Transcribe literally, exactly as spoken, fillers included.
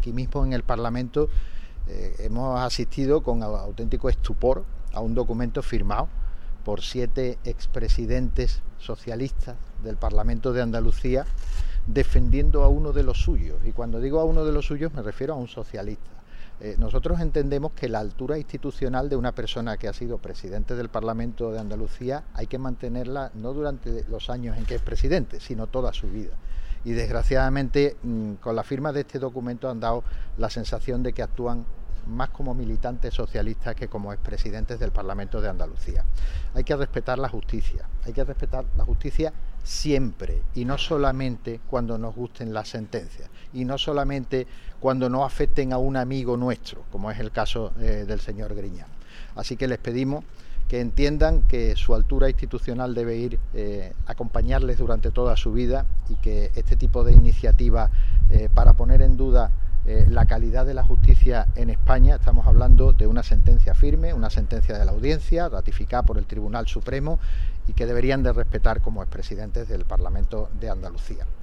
aquí mismo en el Parlamento eh, hemos asistido con auténtico estupor a un documento firmado por siete expresidentes socialistas del Parlamento de Andalucía defendiendo a uno de los suyos. Y cuando digo a uno de los suyos me refiero a un socialista. Eh, nosotros entendemos que la altura institucional de una persona que ha sido presidente del Parlamento de Andalucía hay que mantenerla no durante los años en que es presidente, sino toda su vida. Y desgraciadamente mmm, con la firma de este documento han dado la sensación de que actúan más como militantes socialistas que como expresidentes del Parlamento de Andalucía. Hay que respetar la justicia, hay que respetar la justicia siempre y no solamente cuando nos gusten las sentencias y no solamente cuando no afecten a un amigo nuestro, como es el caso eh, del señor Griñán. Así que les pedimos que entiendan que su altura institucional debe ir eh, acompañarles durante toda su vida y que este tipo de iniciativas eh, para poner en duda Eh, la calidad de la justicia en España, estamos hablando de una sentencia firme, una sentencia de la Audiencia, ratificada por el Tribunal Supremo y que deberían de respetar como expresidentes del Parlamento de Andalucía.